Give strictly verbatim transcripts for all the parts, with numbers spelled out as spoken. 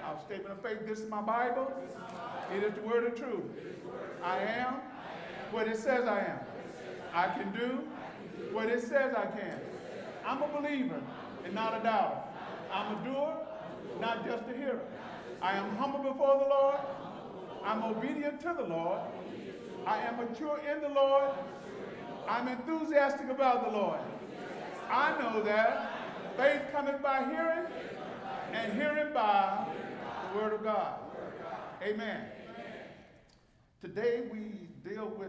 Our statement of faith, this is my Bible. It is the word of truth. I am what it says I am. I can do what it says I can. I'm a believer and not a doubter. I'm a doer, not just a hearer. I am humble before the Lord. I'm obedient to the Lord. I am mature in the Lord. I'm enthusiastic about the Lord. I know that faith cometh by hearing, and hearing by the word of God. Amen. Today we deal with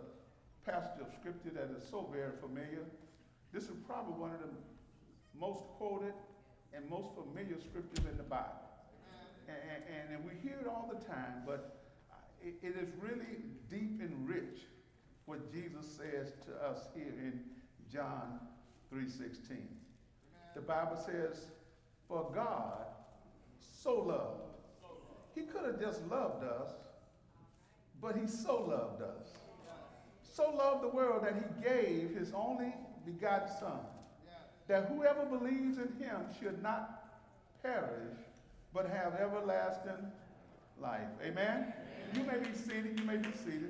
a passage of scripture that is so very familiar. This is probably one of the most quoted and most familiar scriptures in the Bible. And, and, and we hear it all the time, but it, it is really deep and rich what Jesus says to us here in John three sixteen. The Bible says, for God so loved. He could have just loved us, but he so loved us. So loved the world that he gave his only begotten Son, that whoever believes in him should not perish, but have everlasting life. Amen? Amen? You may be seated. You may be seated.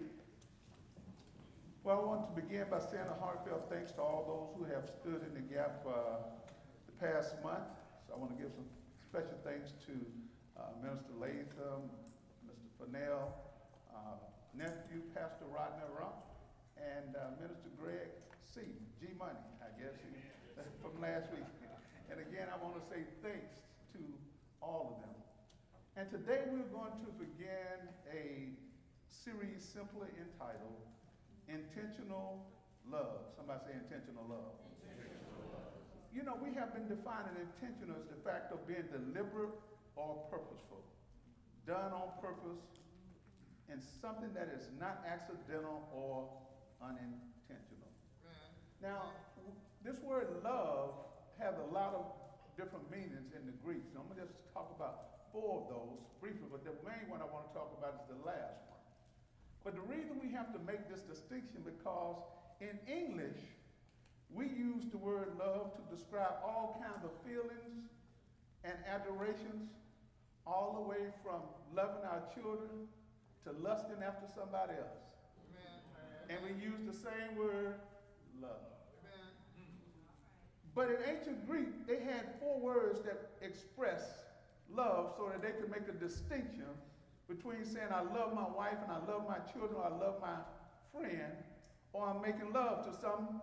Well, I want to begin by saying a heartfelt thanks to all those who have stood in the gap uh, the past month. So I want to give some special thanks to uh, Minister Latham, Mister Fennell, uh, nephew, Pastor Rodney Rump, and uh, Minister Greg C. G Money, I guess, from last week. And again, I want to say thanks to all of them. And today we're going to begin a series simply entitled Intentional Love. Somebody say intentional love. Intentional love. You know, we have been defining intentional as the fact of being deliberate or purposeful, done on purpose, and something that is not accidental or unintentional. Now, this word love has a lot of different meanings in the Greek. So I'm going to just talk about four of those briefly, but the main one I want to talk about is the last one. But the reason we have to make this distinction because in English, we use the word love to describe all kinds of feelings and adorations, all the way from loving our children to lusting after somebody else. Amen. And we use the same word, love. Amen. But in ancient Greek, they had four words that express love so that they could make a distinction between saying I love my wife and I love my children or I love my friend, or I'm making love to somebody.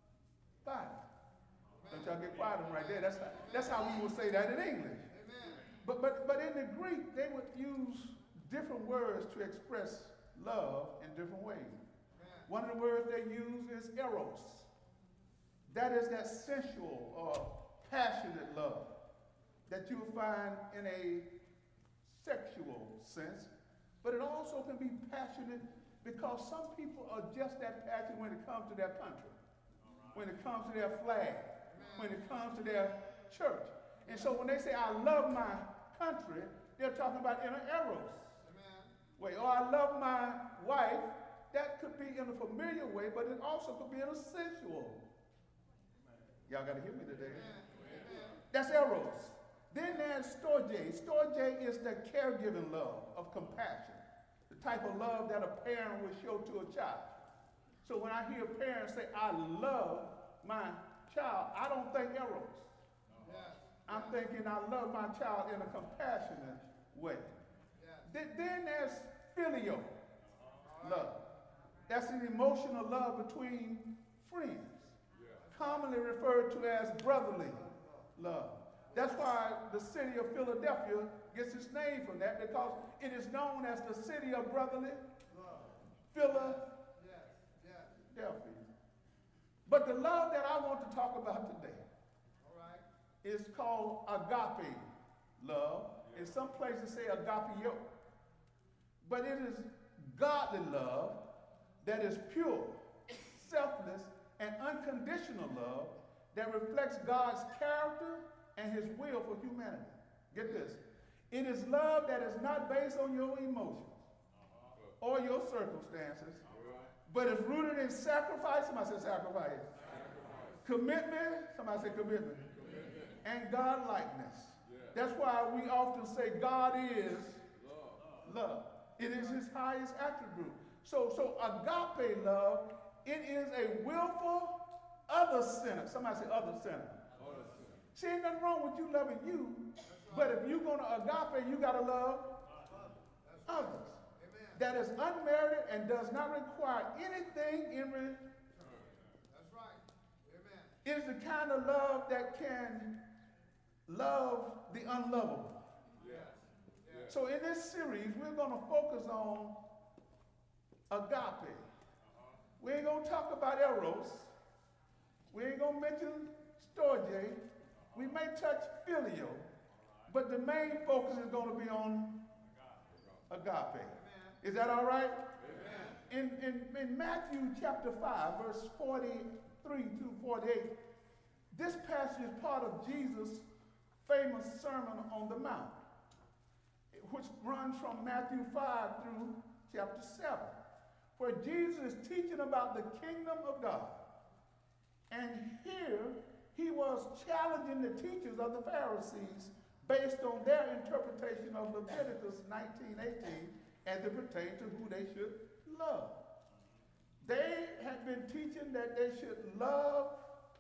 Don't y'all get quiet on right there. That's how, that's how we would say that in English. But, but, but in the Greek, they would use different words to express love in different ways. One of the words they use is eros. That is that sensual or passionate love that you will find in a sexual sense, but it also can be passionate because some people are just that passionate when it comes to their country, when it comes to their flag, when it comes to their church. And so when they say, I love my country, they're talking about in an eros way. Or I love my wife, that could be in a familiar way, but it also could be in a sensual. Y'all got to hear me today. That's eros. Then there's storge. Storge is the caregiving love of compassion, the type of love that a parent would show to a child. So when I hear parents say, I love my child, I don't think eros. I'm thinking I love my child in a compassionate way. Then, then there's filial love. That's an emotional love between friends, commonly referred to as brotherly love. That's why the city of Philadelphia gets its name from that, because it is known as the city of brotherly love. Philadelphia. But the love that I want to talk about today is called agape love. In some places say agapeo. But it is godly love that is pure, selfless, and unconditional love that reflects God's character and his will for humanity. Get this. It is love that is not based on your emotions or your circumstances, but is rooted in sacrifice. Somebody say sacrifice. Sacrifice. Commitment. Somebody say commitment. Commitment. And God-likeness. Yeah. That's why we often say God is love. It is his highest attribute. So, so agape love, it is a willful, other-centered. Somebody say other-centered. See, ain't nothing wrong with you loving you, but if you're going to agape, you got to love others. That is unmerited and does not require anything in return. That's right. Amen. It is the kind of love that can love the unlovable. Yes. Yes. So in this series, we're going to focus on agape. Uh-huh. We ain't going to talk about eros. We ain't going to mention storge. Uh-huh. We may touch filial, right. But the main focus is going to be on agape. agape. Is that all right? Amen. In, in, in Matthew chapter five, verse forty-three through forty-eight, this passage is part of Jesus' famous Sermon on the Mount, which runs from Matthew five through chapter seven, where Jesus is teaching about the kingdom of God. And here, he was challenging the teachers of the Pharisees based on their interpretation of Leviticus nineteen eighteen as it pertains to who they should love. They had been teaching that they should love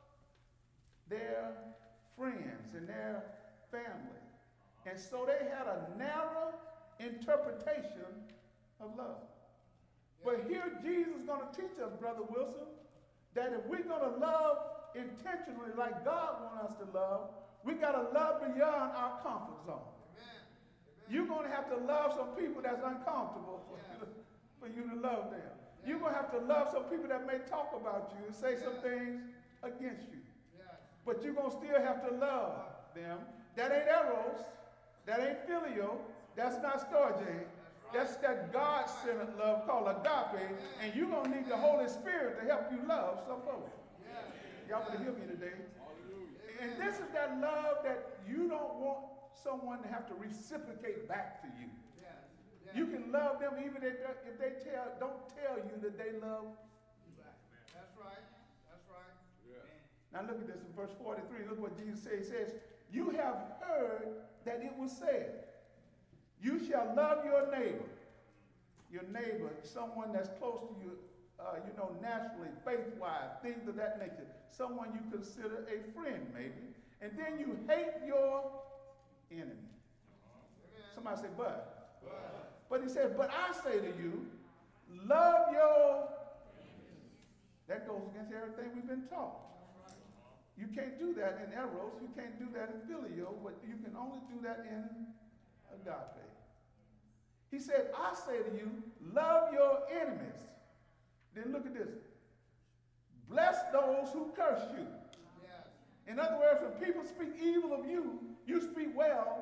their friends and their family. And so they had a narrow interpretation of love. But here Jesus is going to teach us, Brother Wilson, that if we're going to love intentionally like God wants us to love, we got to love beyond our comfort zone. Amen. You're going to have to love some people that's uncomfortable for, yeah. you, to, for you to love them. Yeah. You're going to have to love some people that may talk about you and say yeah. some things against you. Yeah. But you're going to still have to love them. That ain't eros. That ain't filial. That's not storge. That's that God-centered love called agape, and you're going to need the Holy Spirit to help you love some folks. Y'all better hear me today. And this is that love that you don't want someone to have to reciprocate back to you. You can love them even if they, if they tell, don't tell you that they love you back. That's right. That's right. Yeah. Now look at this in verse forty-three. Look what Jesus says. He says, you have heard that it was said, you shall love your neighbor. Your neighbor, someone that's close to you, uh, you know, naturally, faith-wise, things of that nature. Someone you consider a friend, maybe. And then you hate your enemy. Uh-huh. Somebody say, but. But. But he said, but I say to you, love your enemies. That goes against everything we've been taught. You can't do that in eros. You can't do that in filial, but you can only do that in agape. He said, I say to you, love your enemies. Then look at this. Bless those who curse you. Yes. In other words, when people speak evil of you, you speak well.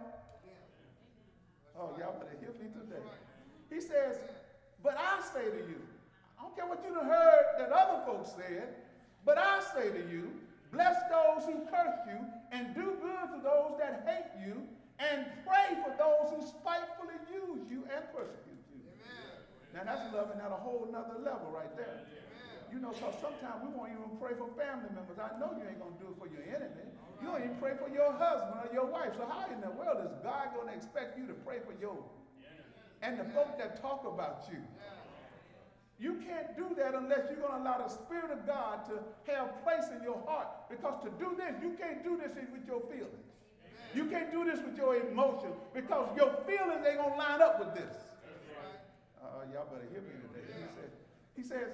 Yeah. Oh, y'all better hear me today. Right. He says, but I say to you, I don't care what you done heard that other folks said, but I say to you, bless those who curse you and do good to those that hate you, and pray for those who spitefully use you and persecute you. Amen. Now that's loving at a whole nother level right there. Amen. You know, because sometimes we won't even pray for family members. I know you ain't going to do it for your enemy. Right. You don't even pray for your husband or your wife. So how in the world is God going to expect you to pray for your yeah. and the yeah. folk that talk about you? Yeah. You can't do that unless you're going to allow the Spirit of God to have place in your heart. Because to do this, you can't do this with your feelings. You can't do this with your emotions because your feelings ain't going to line up with this. Uh, y'all better hear me today. He says, he says,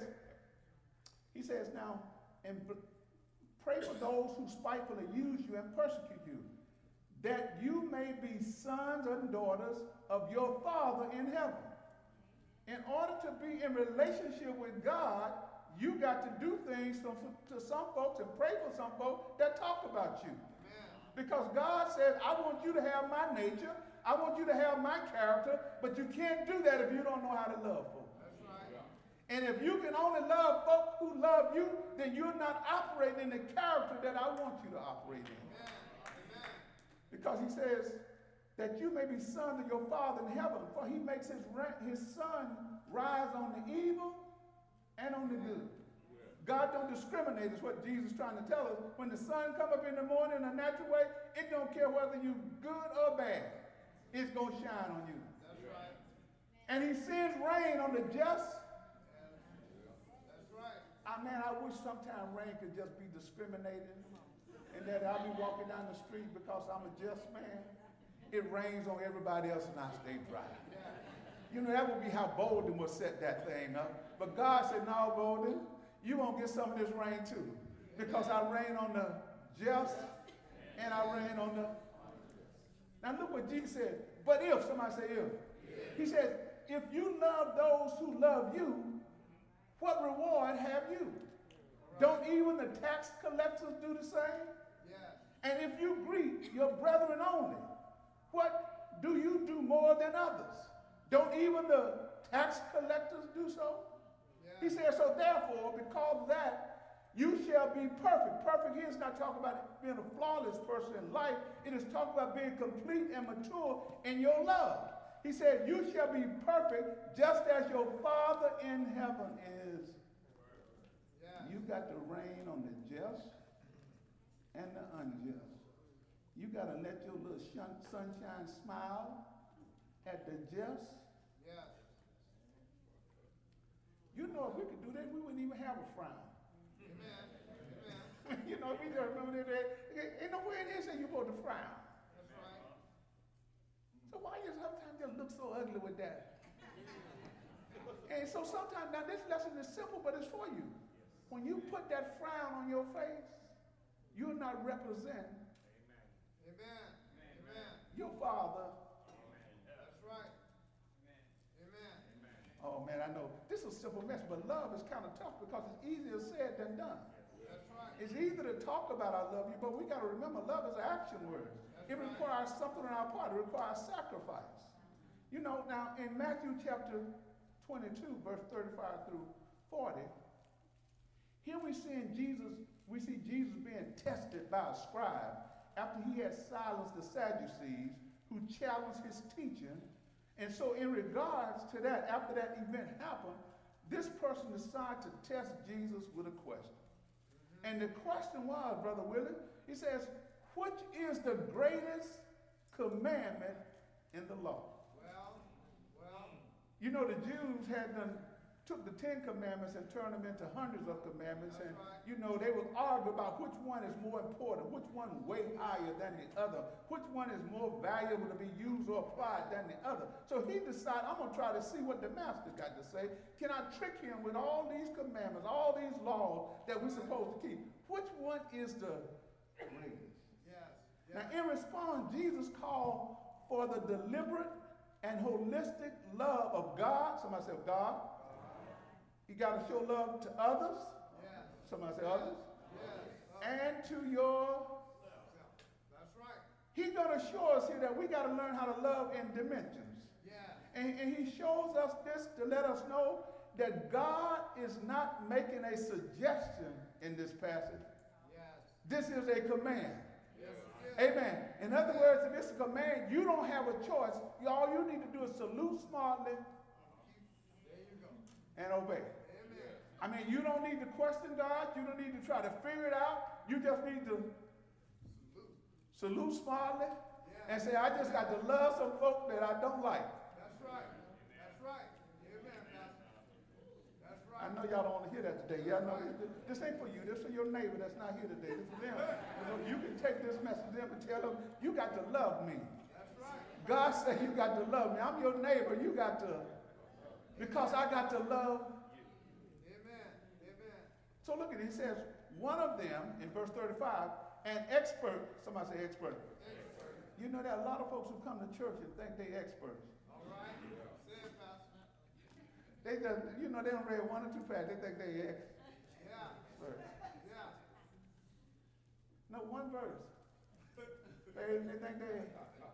he says now, and pray for those who spitefully use you and persecute you, that you may be sons and daughters of your Father in heaven. In order to be in relationship with God, you got to do things to, to some folks and pray for some folks that talk about you. Because God says, I want you to have my nature, I want you to have my character, but you can't do that if you don't know how to love folks. That's right. And if you can only love folk who love you, then you're not operating in the character that I want you to operate in. Amen. Because he says that you may be sons of your Father in heaven, for he makes his, his sun rise on the evil and on the good. God don't discriminate is what Jesus is trying to tell us. When the sun come up in the morning in a natural way, it don't care whether you good or bad. It's going to shine on you. That's right. And he sends rain on the just. That's right. I mean, I wish sometime rain could just be discriminating and that I'll be walking down the street because I'm a just man. It rains on everybody else and I stay dry. You know, that would be how Bolden would set that thing up. But God said, no, Bolden, you won't get some of this rain too. Because I rain on the just and I rain on the... Now look what Jesus said. But if, somebody say if. He says, if you love those who love you, what reward have you? Don't even the tax collectors do the same? And if you greet your brethren only, what do you do more than others? Don't even the tax collectors do so? Yeah. He says, so therefore, because of that, you shall be perfect. Perfect here is not talking about being a flawless person in life. It is talking about being complete and mature in your love. He said, you shall be perfect just as your Father in heaven is. Yeah. You got to reign on the just and the unjust. You got to let your little sunshine smile at the just. Yes. You know, if we could do that, we wouldn't even have a frown. Amen. Amen. You know, we just remember that. Ain't nowhere in here saying you're supposed to frown. That's right. So why you sometimes just look so ugly with that? And so sometimes, now this lesson is simple, but it's for you. When you put that frown on your face, you're not representing Amen. Amen. your Father. Amen. That's right. Amen. Amen. Oh man, I know this is a simple message, but love is kind of tough because it's easier said than done. That's right. It's easy to talk about I love you, but we got to remember love is an action word. That's it right. requires something on our part. It requires sacrifice. You know, now in Matthew chapter twenty-two, verse thirty-five through forty, here we see Jesus, we see Jesus being tested by a scribe after he had silenced the Sadducees who challenged his teaching. And so in regards to that, after that event happened, this person decided to test Jesus with a question. Mm-hmm. And the question was, Brother Willie, he says, which is the greatest commandment in the law? Well, well. You know, the Jews had done, took the Ten Commandments and turned them into hundreds of commandments. That's and, right. you know, they would argue about which one is more important, which one way higher than the other, which one is more valuable to be used or applied than the other. So he decided, I'm going to try to see what the master got to say. Can I trick him with all these commandments, all these laws that we're supposed to keep? Which one is the greatest? Yes. Yes. Now, in response, Jesus called for the deliberate and holistic love of God. Somebody say, God. You got to show love to others. Yes. Somebody say Yes. others. Yes. And to your... That's right. He's going to show us here that we got to learn how to love in dimensions. Yeah. And, and he shows us this to let us know that God is not making a suggestion in this passage. Yes. This is a command. Yes, it is. Amen. In other words, if it's a command, you don't have a choice. All you need to do is salute smartly There you go. and obey. Amen. I mean, you don't need to question God. You don't need to try to figure it out. You just need to salute smartly Yeah. and say, I just got to love some folk that I don't like. That's right. That's right. Amen, Pastor. That's right. I know y'all don't want to hear that today. Y'all know this, this ain't for you. This is for your neighbor that's not here today. This is for them. You know, you can take this message to them and tell them, you got to love me. That's right. God said you got to love me. I'm your neighbor. You got to, because I got to love. Amen. Amen. So look at it. He says, one of them, in verse thirty-five, an expert, somebody say expert. Expert. You know, there are a lot of folks who come to church and think they experts. All right. Say it, Pastor. They just, you know, they don't read one or two passages. They think they experts. Yeah. Yeah. No, one verse. They, they think they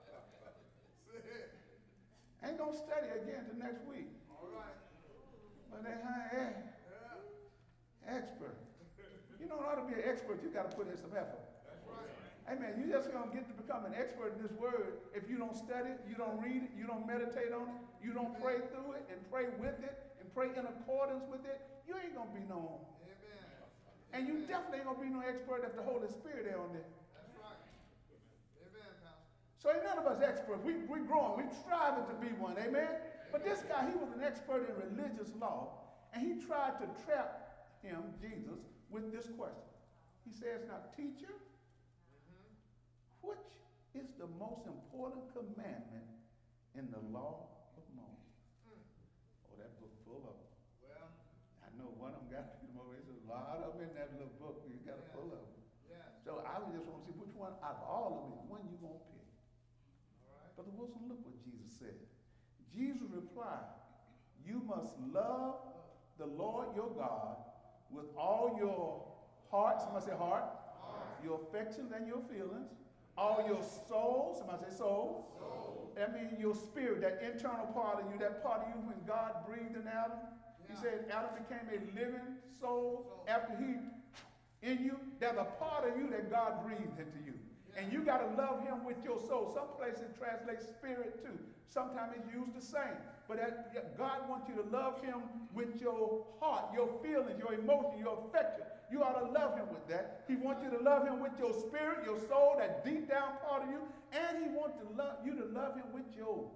Say it. ain't going to study again till next week. All right. But they, hey, Yeah. expert. You know, in order to be an expert, you got to put in some effort. That's right. Hey, man, you just going to get to become an expert in this word if you don't study it, you don't read it, you don't meditate on it, you don't pray through it and pray with it and pray in accordance with it. You ain't going to be no Amen. And you definitely ain't going to be no expert if the Holy Spirit there on there. That's right. Amen, Pastor. So ain't none of us experts. We, we growing. We striving to be one. Amen? But this guy, he was an expert in religious law. And he tried to trap him, Jesus, with this question. He says, now, teacher, Mm-hmm. which is the most important commandment in the law of Moses? Mm. Oh, that book full of them. Well, I know one of them got to be the most. There's a lot of them in that little book. You got it Yeah. full of them. yes. So I would just want to see which one out of all of them, one you going to pick. All right. Brother Wilson, look what Jesus said. Jesus replied, you must love the Lord your God with all your heart, somebody say heart, Heart. your affections and your feelings, all your soul, somebody say soul. Soul. That means your spirit, that internal part of you, that part of you when God breathed in Adam. He Yeah. said Adam became a living soul Soul. after he in you. There's a part of you that God breathed into you. And you got to love him with your soul. Some places it translates spirit too. Sometimes it's used the same. But that, God wants you to love him with your heart, your feelings, your emotion, your affection. You ought to love him with that. He wants you to love him with your spirit, your soul, that deep down part of you. And he wants to love you to love him with your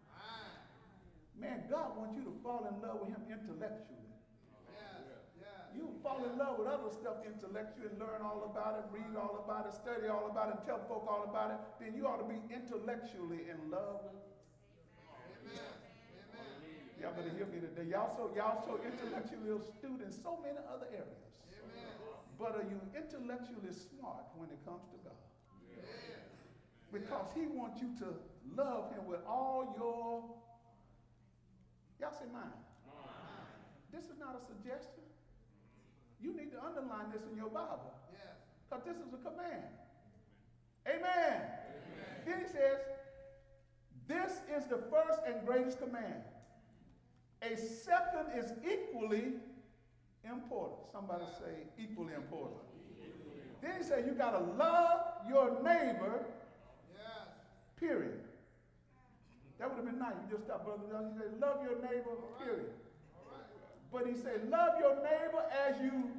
man. God wants you to fall in love with him intellectually. Yes. Yes. You fall in love with other stuff intellectually and learn all about it, read all about it, study all about it, tell folk all about it. Then you ought to be intellectually in love with. Amen. Amen. Y'all better hear me today. Y'all so y'all so intellectually astute in so many other areas. Amen. But are you intellectually smart when it comes to God? Yes. Because he wants you to love him with all your, y'all say mine. This is not a suggestion. You need to underline this in your Bible. Yes. Because this is a command. Amen. Amen. Then he says, this is the first and greatest command. A second is equally important. Somebody say equally important. Then he said, you got to love your neighbor, Yes. period. That would have been nice. You just stop, brother. He said, love your neighbor, period. All right. But he said, love your neighbor as you.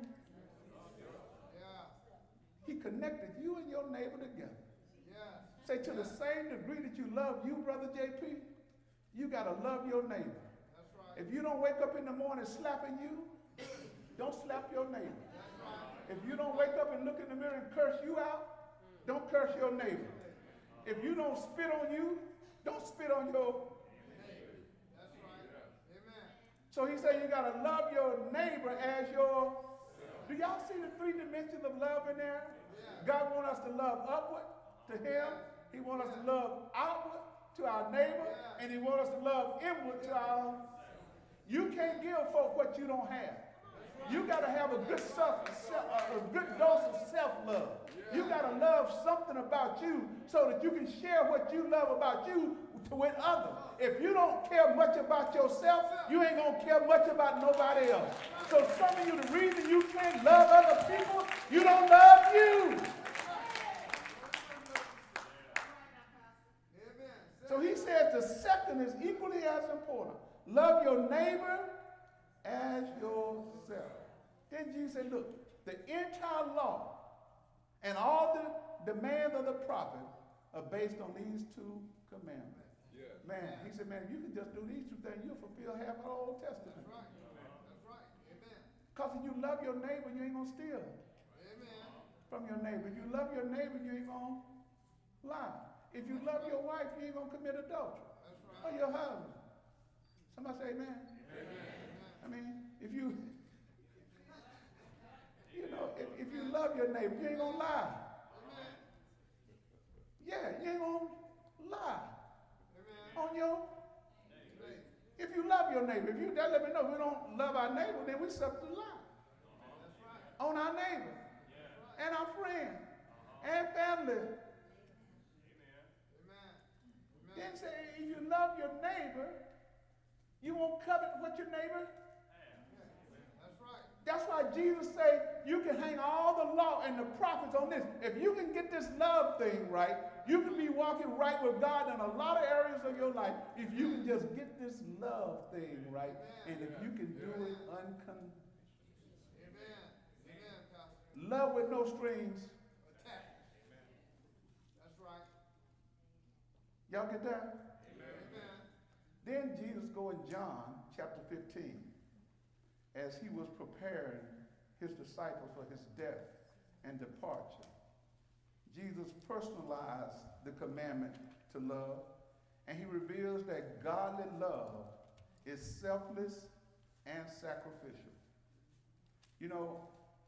Yeah. He connected you and your neighbor together. Yes. Say, to the same degree that you love you, Brother J P, you got to love your neighbor. That's right. If you don't wake up in the morning slapping you, don't slap your neighbor. That's right. If you don't wake up and look in the mirror and curse you out, don't curse your neighbor. If you don't spit on you, don't spit on your. That's right. Amen. So he said you got to love your neighbor as your. Do y'all see the three dimensions of love in there? Yeah. God wants us to love upward to him. He wants us to love outward to our neighbor. Yeah. And he wants us to love inward to our. You can't give folk what you don't have. You got to have a good self, self a good dose of self-love. You got to love something about you so that you can share what you love about you to, with others. If you don't care much about yourself, you ain't going to care much about nobody else. So some of you, the reason you can't love other people, you don't love you. Amen. So he says the second is equally as important. Love your neighbor as yourself. Then Jesus said, look, the entire law and all the demands of the prophet are based on these two commandments. Yeah. Man, he said, man, if you can just do these two things, you'll fulfill half of the Old Testament. That's right. That's right. Amen. Because if you love your neighbor, you ain't going to steal Amen. from your neighbor. If you love your neighbor, you ain't going to lie. If you love your wife, you ain't going to commit adultery. That's Or right. your husband. Somebody say amen. Amen. I mean, if you, you know, if, if you love your neighbor, you ain't going to lie. Amen. Yeah, you ain't going to lie Amen. on your. Amen. If you love your neighbor, if you that let me know if we don't love our neighbor, then we subject to lie That's right. on our neighbor and our friend and family. Amen. Then Amen. say, if you love your neighbor, you won't covet what your neighbor. That's right. That's why Jesus said you can hang all the law and the prophets on this. If you can get this love thing right, you can be walking right with God in a lot of areas of your life. If you can just get this love thing right, and if you can do it unconditionally. Amen. Amen, Pastor. Love with no strings. Attached. That's right. Y'all get that? Amen. Then Jesus go in John chapter fifteen as he was preparing his disciples for his death and departure. Jesus personalized the commandment to love, and he reveals that godly love is selfless and sacrificial. You know,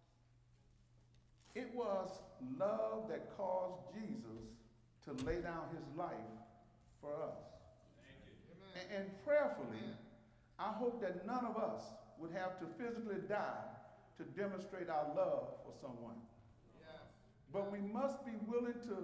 it was love that caused Jesus to lay down his life for us. Amen. And, and prayerfully, Amen. I hope that none of us would have to physically die to demonstrate our love for someone. Yes. But we must be willing to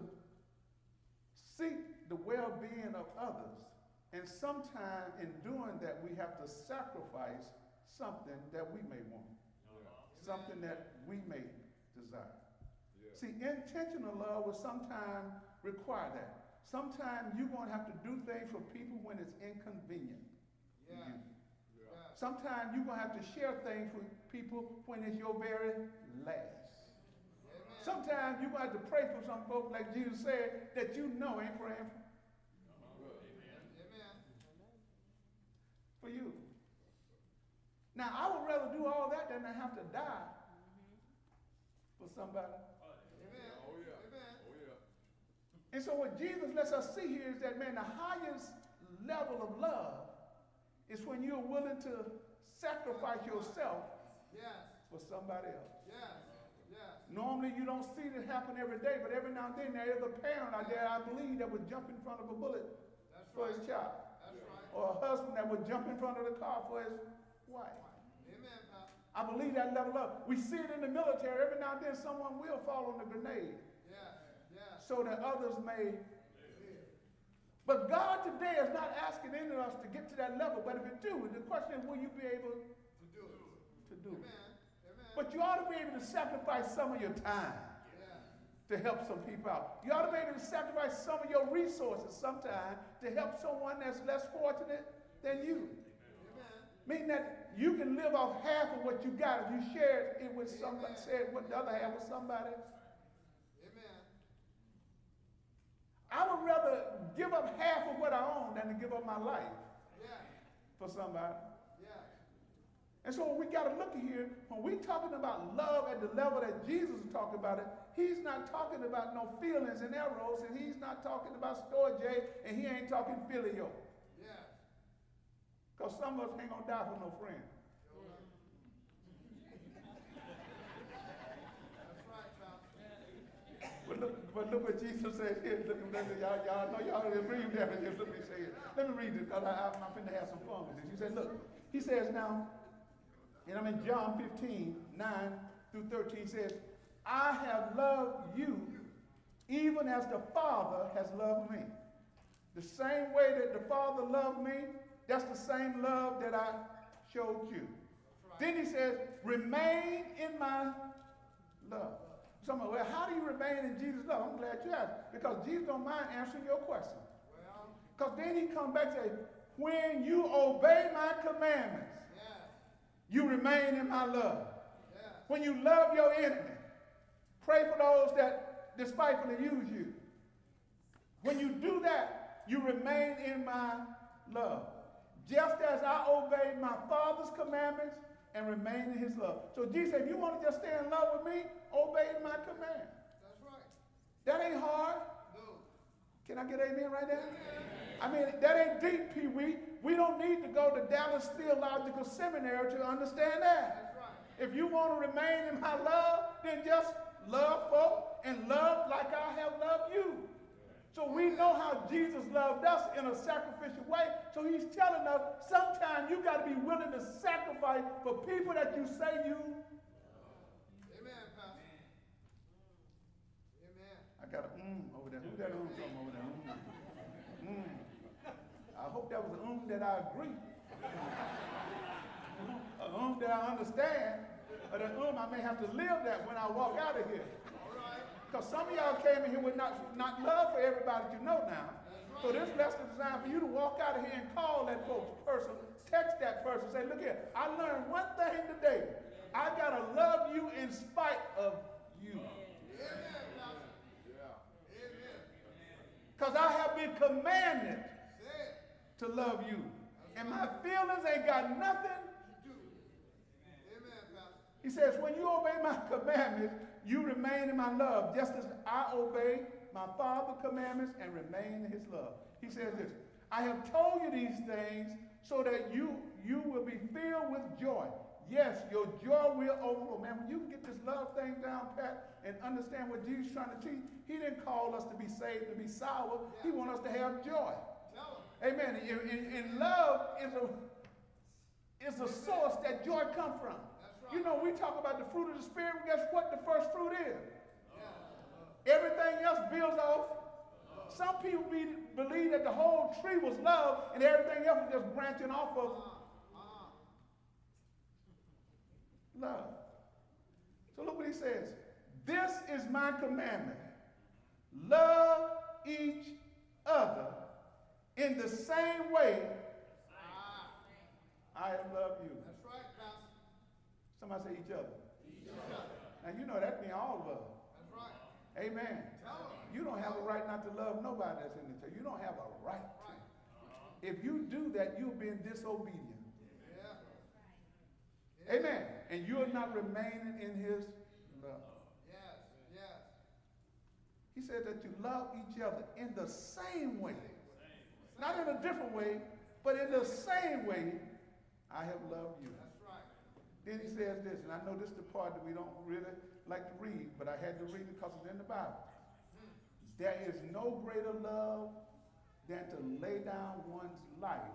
seek the well-being of others. And sometime in doing that, we have to sacrifice something that we may want, something that we may desire. See, intentional love will sometimes require that. Sometimes you're going to have to do things for people when it's inconvenient to Yeah. you. Yeah. Sometimes you're going to have to share things with people when it's your very last. Amen. Sometimes you're going to have to pray for some folks, like Jesus said, that you know ain't praying for, Amen. for you. Now, I would rather do all that than to have to die for somebody. Amen. Oh, yeah. Amen. Oh, yeah. And so what Jesus lets us see here is that, man, the highest level of love is when you're willing to sacrifice yourself Yes. for somebody else. Yes. Yes. Normally, you don't see this happen every day, but every now and then there is a parent out there, I believe, that would jump in front of a bullet That's for right. his child, That's right. or a husband that would jump in front of the car for his wife. Amen, Pastor. I believe that level of. We see it in the military. Every now and then someone will fall on a grenade Yes. Yes. so that others may. But God today is not asking any of us to get to that level. But if you do, the question is, will you be able To do it. to do it? Amen. Amen. But you ought to be able to sacrifice some of your time Yes. to help some people out. You ought to be able to sacrifice some of your resources sometime to help someone that's less fortunate than you. Amen. Meaning that you can live off half of what you got if you share it with somebody, Amen. share what the other half with somebody. Amen. I would rather give up half of what I own than to give up my life Yes. for somebody. Yes. And so we got to look at here, when we're talking about love at the level that Jesus is talking about it, he's not talking about no feelings and arrows, and he's not talking about storge, and he ain't talking filio. Yes. Because some of us ain't going to die for no friend. That's right, Pastor. But look, but look what Jesus said here. Look, look, y'all, y'all know y'all didn't read that, but just look what he said. Let me read this because I'm finna have some fun with this. He said, look, he says now, and I'm in John fifteen, nine through thirteen, he says, I have loved you even as the Father has loved me. The same way that the Father loved me, that's the same love that I showed you. Right. Then he says, remain in my love. Someone, well, how do you remain in Jesus' love? I'm glad you asked. Because Jesus don't mind answering your question. Well, Because then he comes back and says, when you obey my commandments, yes. you remain in my love. Yes. When you love your enemy, pray for those that despitefully use you. When you do that, you remain in my love. Just as I obeyed my Father's commandments and remain in his love. So Jesus said, if you want to just stay in love with me, obey my command. That's right. That ain't hard. No. Can I get amen right there? I mean, that ain't deep, Pee Wee. We don't need to go to Dallas Theological Seminary to understand that. That's right. If you want to remain in my love, then just love folk and love like I have loved you. So we know how Jesus loved us in a sacrificial way. So he's telling us sometimes you got to be willing to sacrifice for people that you say you. Amen, Pastor. Amen. I got a mm over there. Who's that mm from over there? Mm. Mm. I hope that was an mm that I agree. An mm that I understand. But an mm I may have to live that when I walk out of here. All right. Because some of y'all came in here with not, not love for everybody that you know now. So this lesson is designed for you to walk out of here and call that folks person, text that person, say, look here, I learned one thing today. I got to love you in spite of you. Amen, Pastor. Yeah. Amen. Because I have been commanded Say it. to love you. And my feelings ain't got nothing. Do. Amen, Pastor. He says, when you obey my commandments, you remain in my love, just as I obey my Father's commandments and remain in his love. He says this, I have told you these things so that you, you will be filled with joy. Yes, your joy will overflow. Man, when you can get this love thing down, Pat, and understand what Jesus is trying to teach, he didn't call us to be saved, to be sour. He wants us to have joy. Tell Amen. And, and, and love is a, is the source that joy comes from. That's right. You know, we talk about the fruit of the Spirit. Guess what the first fruit is? Yeah. Everything else builds off. Some people be, believe that the whole tree was love and everything else was just branching off of Uh-huh. love. So look what he says. This is my commandment. Love each other in the same way Ah. I have loved you. That's right, Pastor. Somebody say each other. Each other. And you know that means all love. That's right. Amen. Tell them. You don't have a right not to love nobody that's in the church. You don't have a right to. Right. If you do that, you'll be disobedient. Yeah. Amen. And you're not remaining in his love. Yes. Yes. He said that you love each other in the same way. Not in a different way, but in the same way I have loved you. That's right. Then he says this, and I know this is the part that we don't really like to read, but I had to read it because it's in the Bible. There is no greater love than to lay down one's life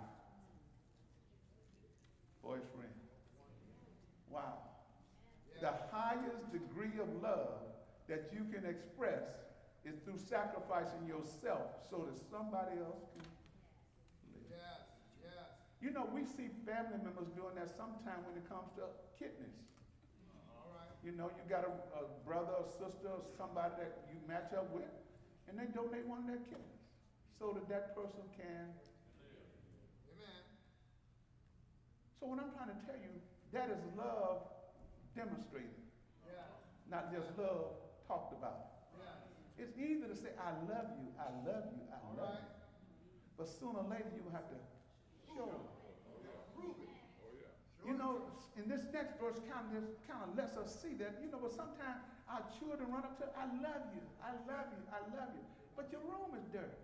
for his friend. Wow. The highest degree of love that you can express is through sacrificing yourself so that somebody else can live. Yes. Yes. You know, we see family members doing that sometime when it comes to kidneys. All right. You know, you got a, a brother or sister or somebody that you match up with, and they donate one of their kidneys so that that person can. Amen. So what I'm trying to tell you, that is love demonstrated, Yeah. not just love talked about. Yeah. It's easy to say, I love you, I love you, I All love right. you. But sooner or later, you will have to show it. Prove it. You know, in this next verse kind of kind of lets us see that, you know, but sometimes our children run up to, I love you, I love you, I love you. But your room is dirty.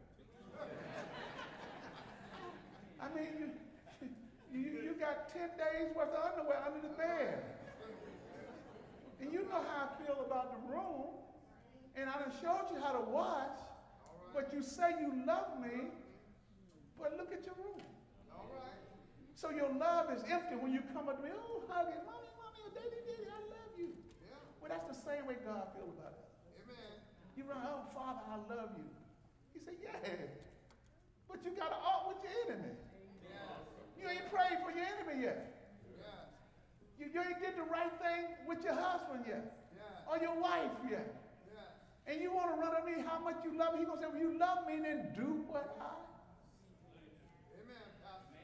I mean, you, you, you got ten days worth of underwear under the bed. And you know how I feel about the room. And I done showed you how to wash. But you say you love me, but look at your room. All right. So your love is empty when you come up to me, oh, hug it, mommy, mommy, or daddy, daddy, I love you. Yeah. Well, that's the same way God feels about us. Amen. You run, oh, Father, I love you. He said, yeah, but you got to art with your enemy. Yes. You ain't prayed for your enemy yet. Yes. You, you ain't did the right thing with your husband yet, Yes. or your wife yet. Yes. And you want to run at me how much you love me. He going to say, well, you love me, then do what I. Amen, Pastor.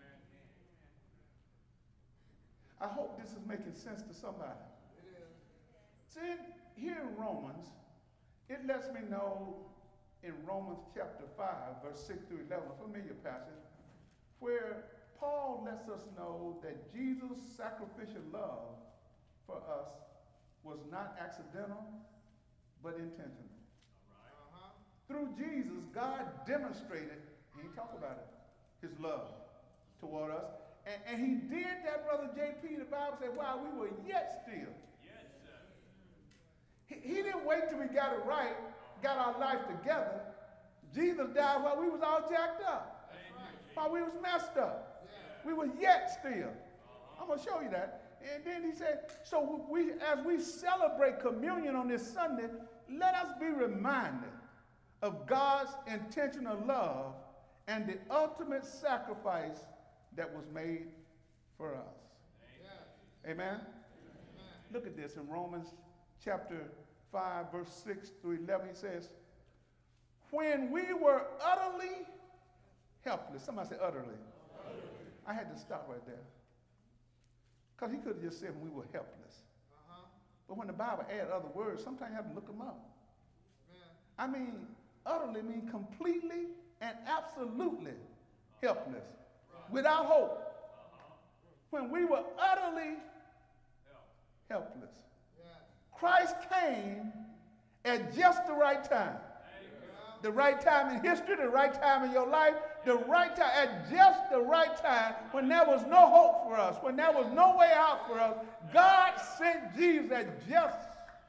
I hope this is making sense to somebody. It is. See, here in Romans, it lets me know in Romans chapter five, verse six through eleven, a familiar passage, where Paul lets us know that Jesus' sacrificial love for us was not accidental, but intentional. Uh-huh. Through Jesus, God demonstrated, he ain't talk about it, his love toward us. And, and he did that, Brother J P, the Bible said, while we were yet still. Yes, sir. He, he didn't wait till we got it right, got our life together. Jesus died while we was all jacked up, while we was messed up. We were yet still. I'm going to show you that. And then he said, so we, as we celebrate communion on this Sunday, let us be reminded of God's intentional love and the ultimate sacrifice that was made for us. Yes. Amen? Amen. Look at this in Romans chapter five, verse six through eleven. He says, when we were utterly helpless, somebody say utterly. utterly. I had to stop right there. Because he could have just said when we were helpless. Uh-huh. But when the Bible adds other words, sometimes you have to look them up. Amen. I mean, utterly means completely and absolutely helpless, without hope. When we were utterly helpless, Yes. Christ came at just the right time. The right time in history, the right time in your life, the right time, at just the right time, when there was no hope for us, when there was no way out for us, God sent Jesus at just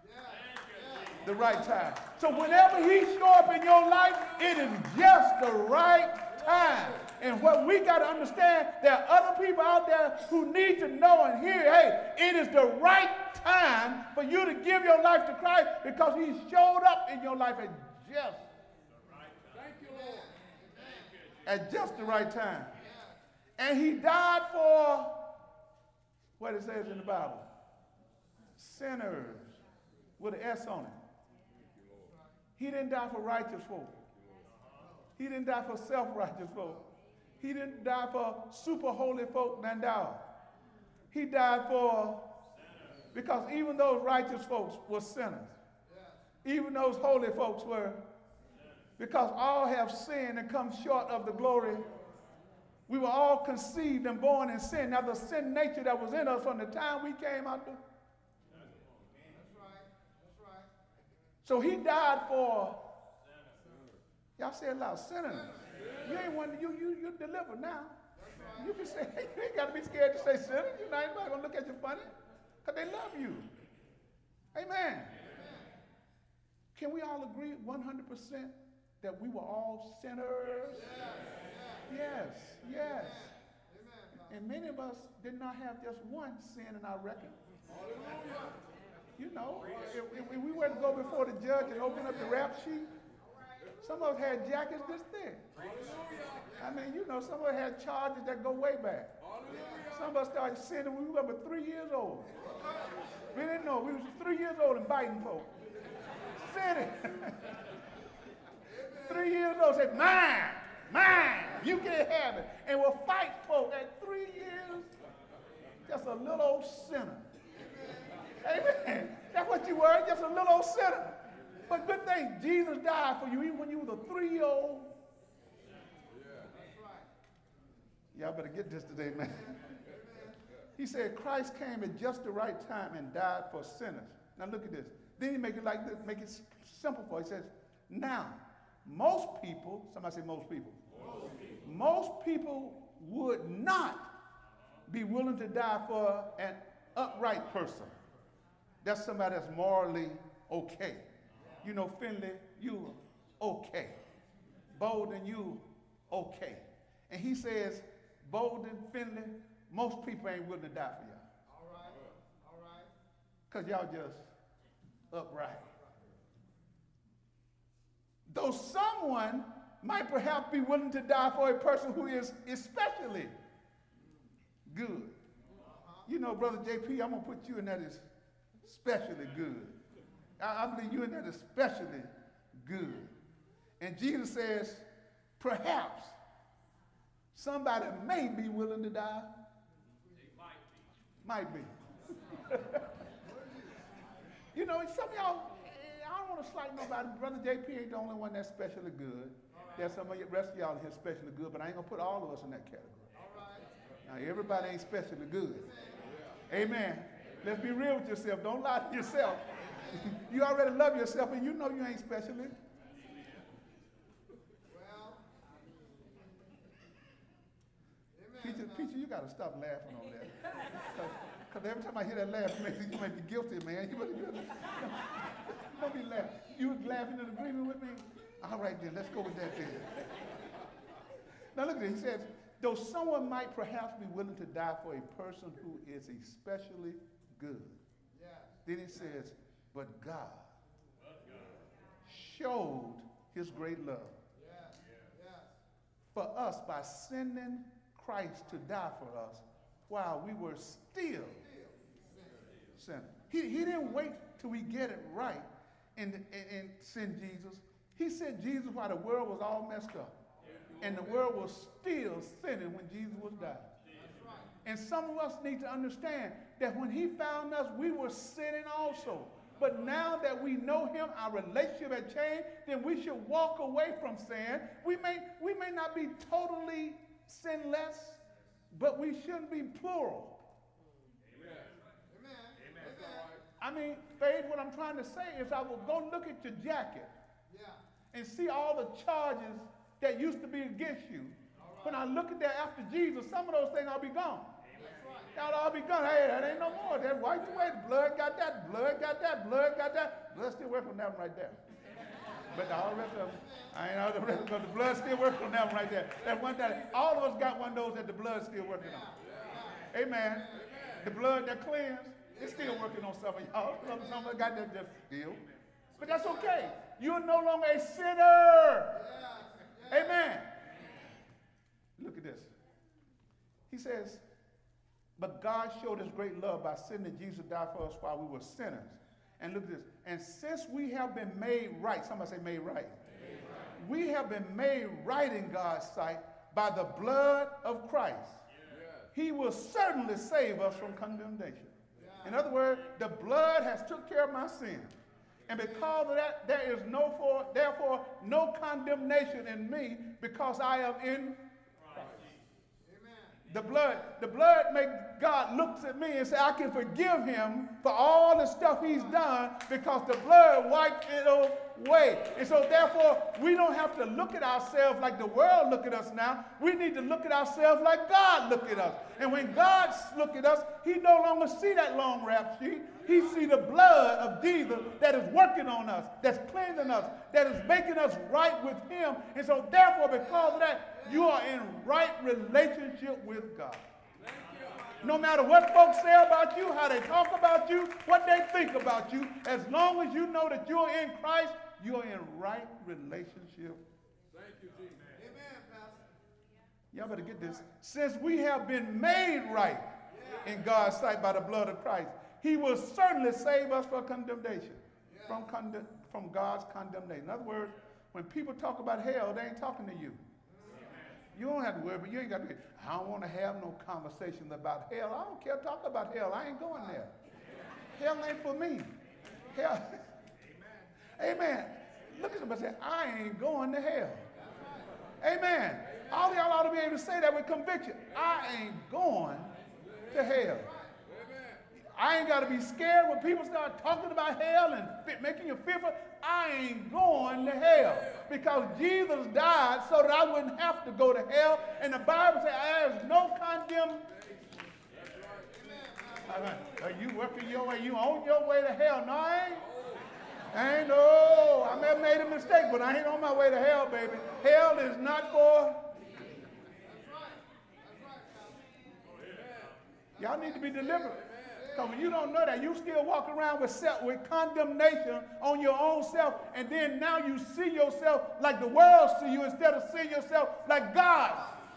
the right time. So whenever he show up in your life, it is just the right time. And what we got to understand, there are other people out there who need to know and hear, hey, it is the right time for you to give your life to Christ because he showed up in your life at just Thank you, Lord. at just the right time. And he died for what it says in the Bible. Sinners with an S on it. He didn't die for righteous folk. He didn't die for self-righteous folk. He didn't die for super holy folk than thou. He died for, because even those righteous folks were sinners. Even those holy folks were, because all have sinned and come short of the glory. We were all conceived and born in sin. Now the sin nature that was in us from the time we came out there. That's right. That's right. So he died for, y'all say it loud, sinners. You ain't one, you, you, you're delivered now. You can say, you ain't got to be scared to say sinner. You're not anybody going to look at you funny because they love you. Amen. Can we all agree one hundred percent that we were all sinners? Yes, yes. And many of us did not have just one sin in our record. You know, if, if we were to go before the judge and open up the rap sheet, some of us had jackets this thick. I mean, you know, some of us had charges that go way back. Some of us started sinning when we were about three years old. We didn't know. We was three years old and biting folks. Sinning. Three years old, say, mine, mine, you can't have it. And we'll fight folk at three years, just a little old sinner. Amen. That's what you were, just a little old sinner. But good thing, Jesus died for you even when you was a three-year-old. Y'all better get this today, man. He said Christ came at just the right time and died for sinners. Now look at this. Then he make it like this, make it simple for you. He says, now, most people, somebody say most people. Most people. Most people would not be willing to die for an upright person. That's somebody that's morally okay. You know, Finley, you okay. Bolden, you okay. And he says, Bolden, Finley, most people ain't willing to die for y'all. All right. All right. Because y'all just upright. Though someone might perhaps be willing to die for a person who is especially good. Uh-huh. You know, Brother J P, I'm going to put you in that as especially good. I, I believe you in that especially good. And Jesus says, perhaps somebody may be willing to die. It might be. Might be. You know, some of y'all, I don't want to slight nobody. Brother J P ain't the only one that's especially good. There's some of the rest of y'all here especially good, but I ain't going to put all of us in that category. Now, everybody ain't especially good. Amen. Let's be real with yourself. Don't lie to yourself. You already love yourself, and you know you ain't specially. Well, Peacher, Peacher, you got to stop laughing over that. Because every time I hear that laugh, it makes you make me guilty, man. You better, you better, don't be laughing. You was laughing in agreement with me? All right, then, let's go with that then. Now, look at this. He says, though someone might perhaps be willing to die for a person who is especially good. yes. Then he says, but God showed his great love Yes. Yes. for us by sending Christ to die for us while we were still sinners. He, he didn't wait till we get it right and, and, and send Jesus. He sent Jesus while the world was all messed up. And the world was still sinning when Jesus was dying. And some of us need to understand that when he found us, we were sinning also. But now that we know him, our relationship has changed, then we should walk away from sin. We may, we may not be totally sinless, but we shouldn't be plural. Amen. Amen. I mean, Faith, what I'm trying to say is I will go look at your jacket Yeah. and see all the charges that used to be against you. Right. When I look at that after Jesus, some of those things will be gone. That's right. That'll all be gone. Hey, that ain't no more. That wiped away. The blood got that. Blood got that. Blood got that. Blood still working on that one right there. But all the rest of them, I ain't all the rest of them. The blood still working on that one right there. That one that all of us got one of those that the blood still working on. Amen. The blood that cleansed, it's still working on some of y'all. Some, some of us got that just still. But that's okay. You're no longer a sinner. Amen. Look at this. He says, but God showed his great love by sending Jesus to die for us while we were sinners. And look at this. And since we have been made right, somebody say made right. Made right. We have been made right in God's sight by the blood of Christ. Yes. He will certainly save us from condemnation. Yeah. In other words, the blood has took care of my sin. And because of that, there is no for, therefore no condemnation in me because I am in The blood, the blood makes God looks at me and say, I can forgive him for all the stuff he's done because the blood wiped it away. And so therefore, we don't have to look at ourselves like the world look at us now. We need to look at ourselves like God look at us. And when God look at us, he no longer see that long rap sheet. He see the blood of Jesus that is working on us, that's cleansing us, that is making us right with him. And so therefore, because of that, you are in right relationship with God. No matter what folks say about you, how they talk about you, what they think about you, as long as you know that you're in Christ, you're in right relationship. Thank you, Jesus. Amen, Pastor. Y'all better get this. Since we have been made right in God's sight by the blood of Christ, he will certainly save us from condemnation, from, condemn, from God's condemnation. In other words, when people talk about hell, they ain't talking to you. You don't have to worry, but you ain't got to be, I don't want to have no conversations about hell. I don't care talk about hell. I ain't going there. Hell ain't for me. Hell. Amen. Amen. Look at somebody and say, I ain't going to hell. Amen. All y'all ought to be able to say that with conviction. I ain't going to hell. I ain't got to be scared when people start talking about hell and fit, making you fearful. I ain't going to hell because Jesus died so that I wouldn't have to go to hell. And the Bible says there's no condemnation. Are you working your way? You on your way to hell? No, I ain't. I ain't no. I may have made a mistake, but I ain't on my way to hell, baby. Hell is not for. Y'all need to be delivered. Because when you don't know that, you still walk around with self, with condemnation on your own self, and then now you see yourself like the world see you instead of seeing yourself like God.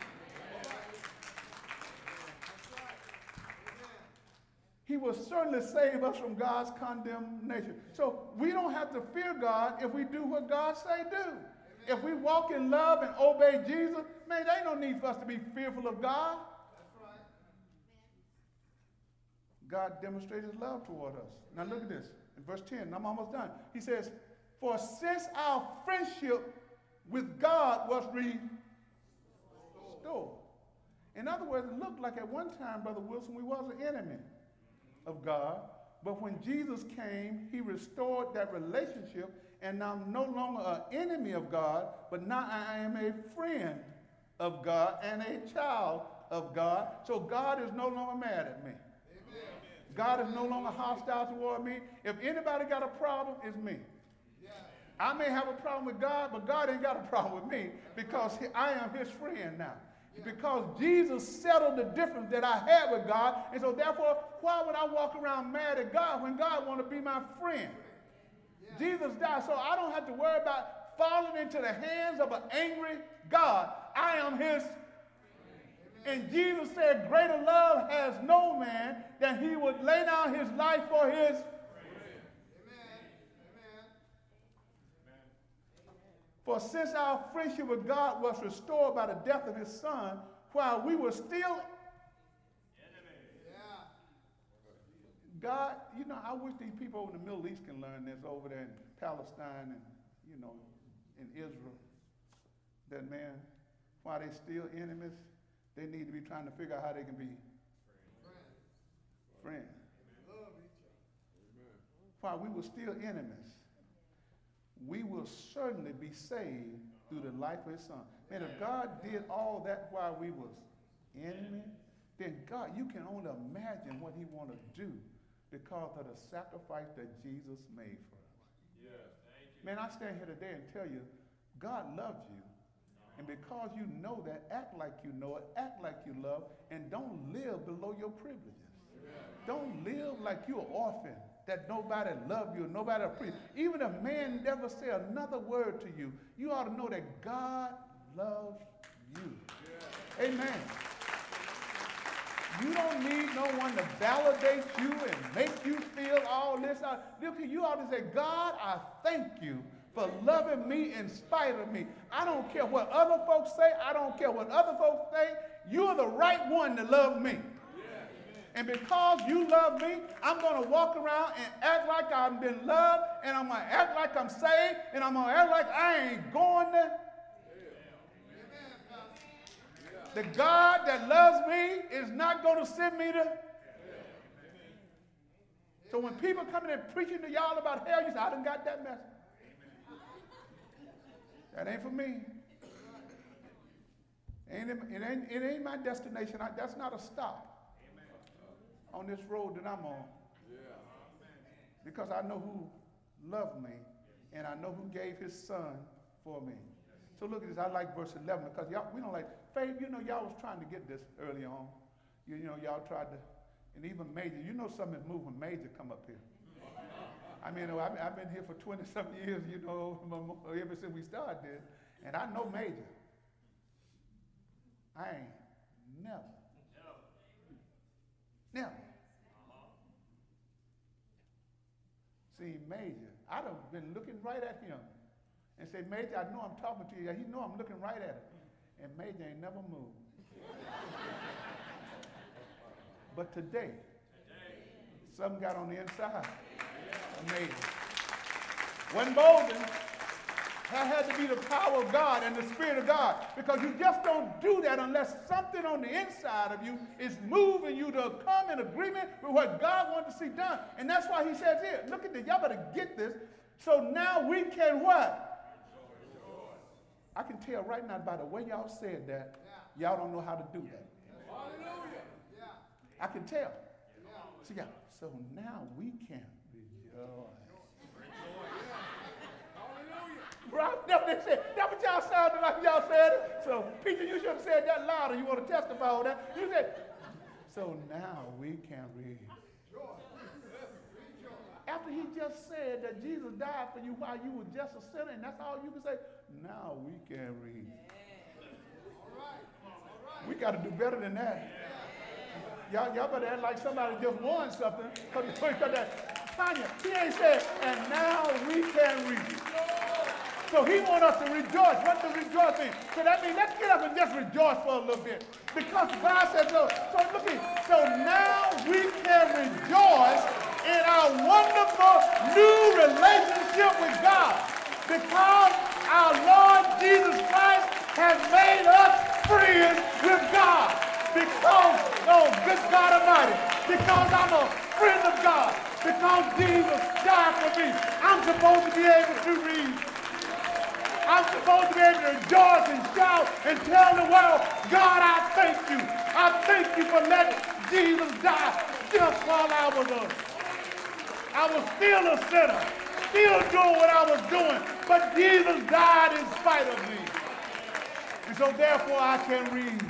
He will certainly save us from God's condemnation. So we don't have to fear God if we do what God say do. If we walk in love and obey Jesus, man, there ain't no need for us to be fearful of God. God demonstrated his love toward us. Now look at this. In verse ten, and I'm almost done. He says, for since our friendship with God was restored. In other words, it looked like at one time, Brother Wilson, we was an enemy of God. But when Jesus came, he restored that relationship, and now I'm no longer an enemy of God, but now I am a friend of God and a child of God. So God is no longer mad at me. God is no longer hostile toward me. If anybody got a problem, it's me. Yeah. I may have a problem with God, but God ain't got a problem with me because he, I am his friend now. Yeah. Because Jesus settled the difference that I had with God. And so therefore, why would I walk around mad at God when God want to be my friend? Yeah. Jesus died, so I don't have to worry about falling into the hands of an angry God. I am his. And Jesus said, greater love has no man than he would lay down his life for his. Amen. Amen. For since our friendship with God was restored by the death of his son, while we were still God, you know, I wish these people over in the Middle East can learn this over there in Palestine and, you know, in Israel. That, man, while they still enemies, they need to be trying to figure out how they can be friends. Friends. Love each other. While we were still enemies, we will certainly be saved through the life of his son. Man, if God did all that while we was enemy, then God, you can only imagine what he want to do because of the sacrifice that Jesus made for us. Yes, thank you. Man, I stand here today and tell you, God loves you. And because you know that, act like you know it, act like you love, and don't live below your privileges. Don't live like you're an orphan, that nobody love you, nobody appreciate. Even if man never say another word to you, you ought to know that God loves you. Yeah. Amen. You don't need no one to validate you and make you feel all this. Look, you ought to say, God, I thank you for loving me in spite of me. I don't care what other folks say. I don't care what other folks think. You're the right one to love me. And because you love me, I'm going to walk around and act like I've been loved, and I'm going to act like I'm saved, and I'm going to act like I ain't going there. The God that loves me is not going to send me to. So when people come in and preaching to y'all about hell, you say, I done got that message. That ain't for me. Ain't, it, ain't, it ain't my destination. I, that's not a stop on this road that I'm on. Because I know who loved me, and I know who gave his son for me. So look at this. I like verse eleven because y'all, we don't like, Faith, you know, y'all was trying to get this early on. You, you know, y'all tried to, and even Major, you know something is moving. Major come up here. I mean, I've, I've been here for twenty-something years, you know, ever since we started this, and I know Major. I ain't never, never seen Major. I done been looking right at him and say, Major, I know I'm talking to you. He know I'm looking right at him. And Major ain't never moved. But today, something got on the inside. Amazing. Wasn't bold. That had to be the power of God and the Spirit of God. Because you just don't do that unless something on the inside of you is moving you to come in agreement with what God wants to see done. And that's why he says here, look at this, y'all better get this. So now we can what? I can tell right now by the way y'all said that, y'all don't know how to do that. Hallelujah. Yeah. I can tell. So, yeah, so now we can rejoice. Right? That's what they said. That's what y'all sounded like y'all said it. So, Peter, you should have said that louder. You want to testify on that? You said, so now we can rejoice. After he just said that Jesus died for you while you were just a sinner, and that's all you can say, now we can read. All right. All right. We got to do better than that. Y'all, y'all better act like somebody just won something. Because that Tanya, he ain't said, and now we can read. So he wants us to rejoice. What does rejoice mean? So that means let's get up and just rejoice for a little bit. Because God said so. So look at, so now we can rejoice in our wonderful new relationship with God. Because our Lord Jesus Christ has made us friends with God. Because, oh, good God Almighty, because I'm a friend of God, because Jesus died for me, I'm supposed to be able to read. I'm supposed to be able to rejoice and shout and tell the world, God, I thank you. I thank you for letting Jesus die just while I was a, I was still a sinner, still doing what I was doing, but Jesus died in spite of me. And so therefore I can read.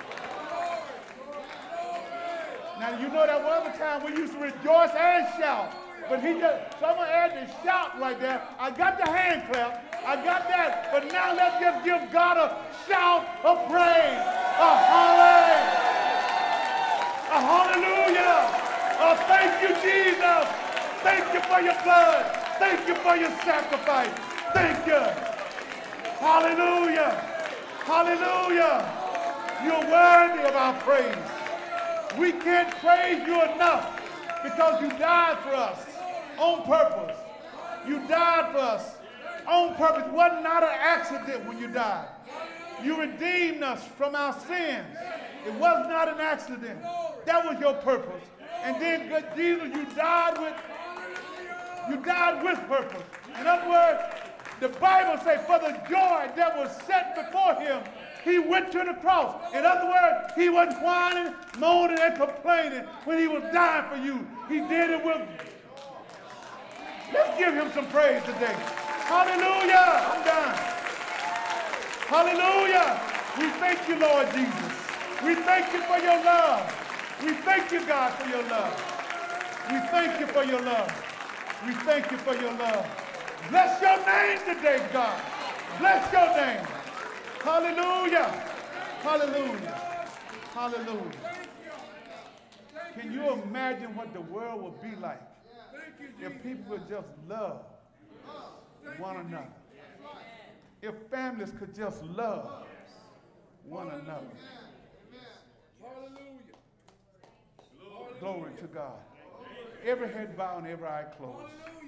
Now you know that one other time we used to rejoice and shout. But he just, someone added the shout right there. I got the hand clap. I got that. But now let's just give God a shout of praise. A hallelujah. A hallelujah. Oh, thank you, Jesus. Thank you for your blood. Thank you for your sacrifice. Thank you. Hallelujah. Hallelujah. You're worthy of our praise. We can't praise you enough. because you died for us on purpose. You died for us on purpose. It was not an accident when you died. You redeemed us from our sins. It was not an accident. That was your purpose. And then, good Jesus, you died with, you died with purpose. In other words, the Bible says, for the joy that was set before him, he went to the cross. In other words, he wasn't whining, moaning, and complaining when he was dying for you. He did it with. Let's give him some praise today. Hallelujah. I'm done. Hallelujah. We thank you, Lord Jesus. We thank you for your love. We thank you, God, for your love. We thank you for your love. We thank you for your love. Bless your name today, God. Bless your name. Hallelujah. Hallelujah. Hallelujah. Can you imagine what the world would be like if people would just love one another? If families could just love one another. Glory to God. Every head bowed and every eye closed.